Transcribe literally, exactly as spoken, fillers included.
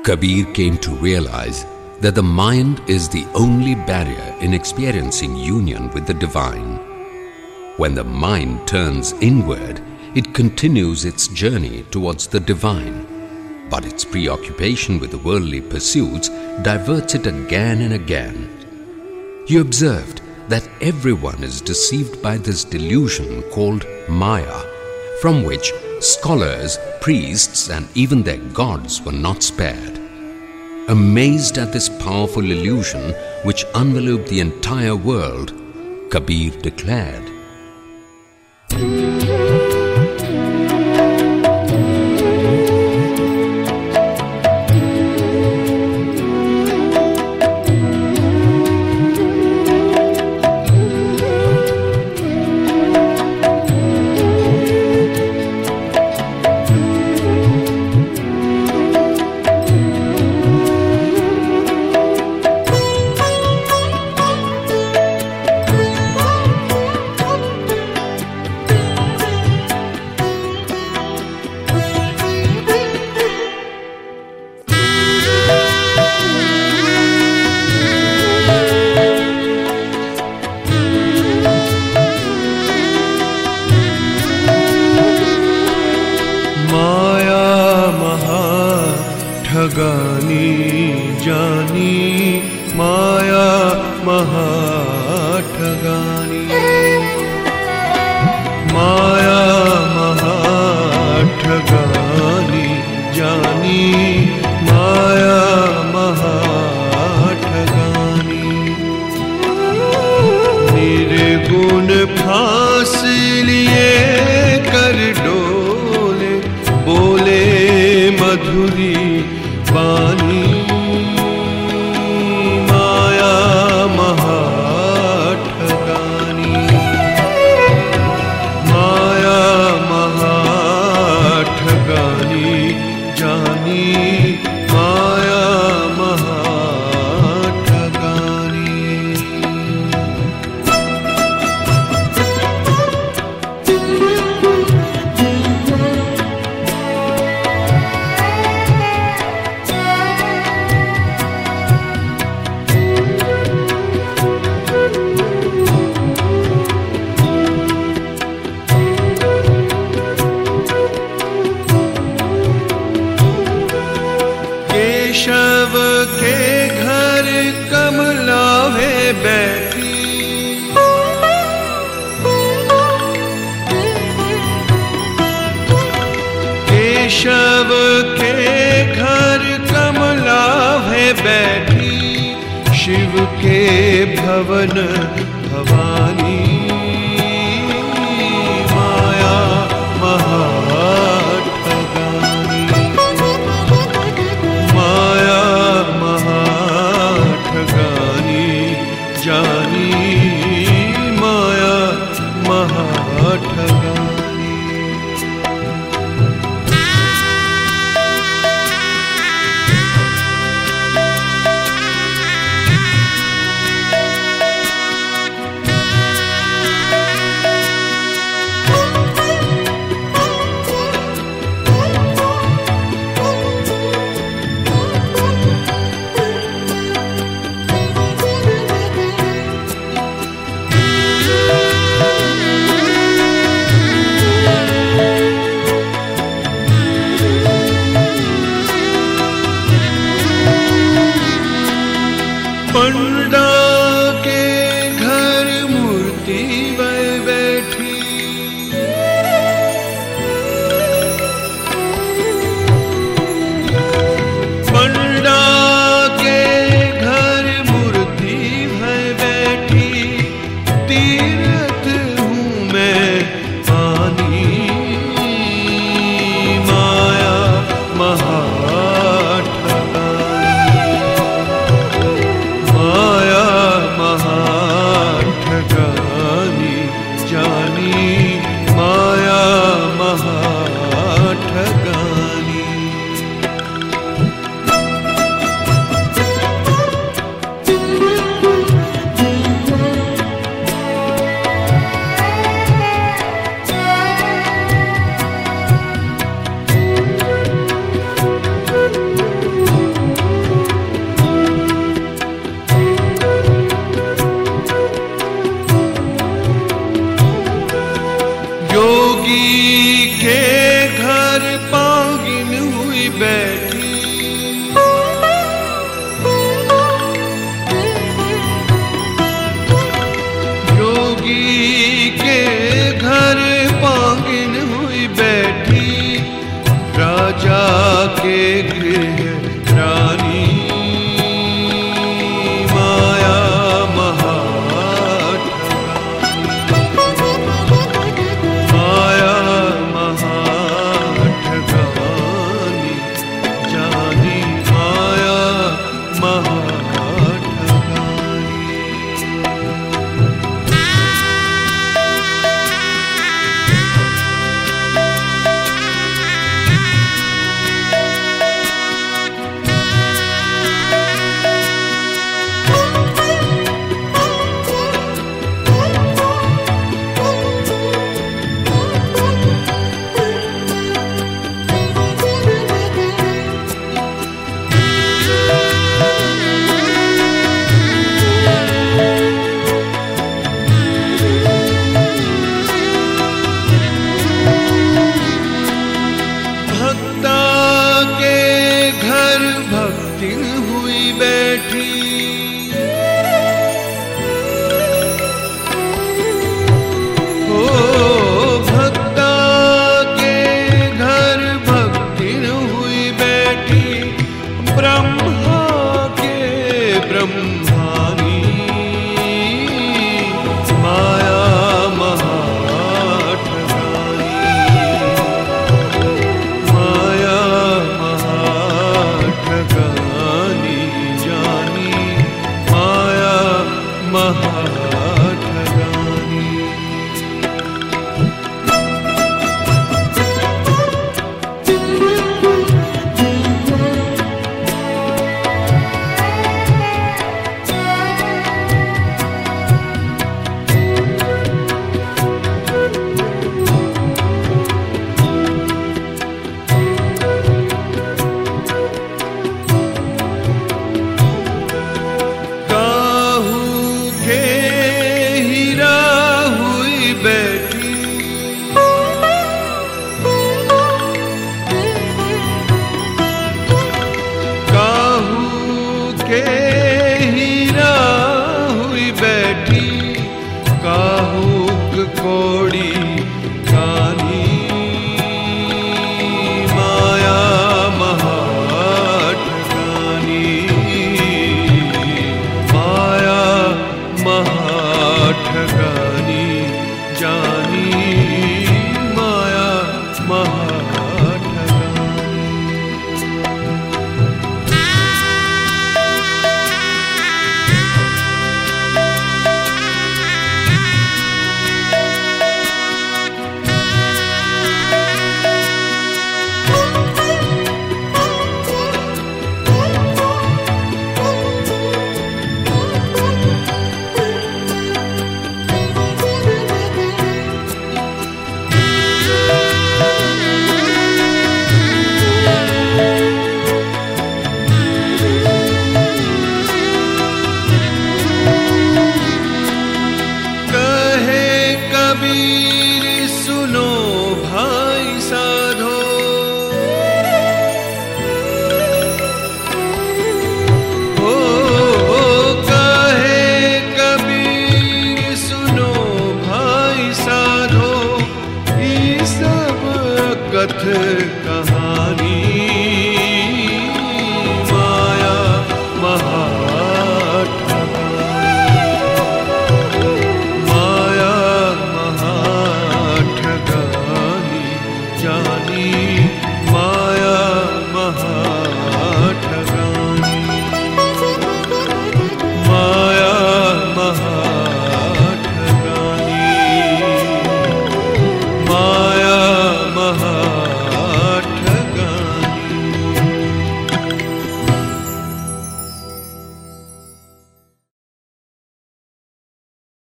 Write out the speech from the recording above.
Kabir came to realize that the mind is the only barrier in experiencing union with the divine. When the mind turns inward, it continues its journey towards the divine, but its preoccupation with the worldly pursuits diverts it again and again. You observed that everyone is deceived by this delusion called Maya, from which scholars, priests, and even their gods were not spared. Amazed at this powerful illusion which enveloped the entire world, Kabir declared, ठगानी जानी माया महा ठगानी, माया महा ठगानी जानी माया महा ठगानी। निर्गुण फांस लिए कर डोले बोले मधुरी पानी, माया महा ठगानी, माया महा ठगानी जानी माया महा ठगानी। केशव के घर कमलावे बैठी, केशव के घर कमलावे बैठी, शिव के भवन भवानी, माया महा जानी माया महा ठगानी। घर भक्ति हुई बैठी, ओ भक्ता के घर भक्ति हुई बैठी, ब्रह्मा के ब्रह्मानी माया महाठगानी, माया महाठगानी जानी, माया महाठगानी। कोड़ी कानी माया महाठगानी, माया महाठगानी जानी, माया महाठगानी। कबीर सुनो भाई साधो, ओ, ओ कहे कबीर सुनो भाई साधो, ई सब कथ कहानी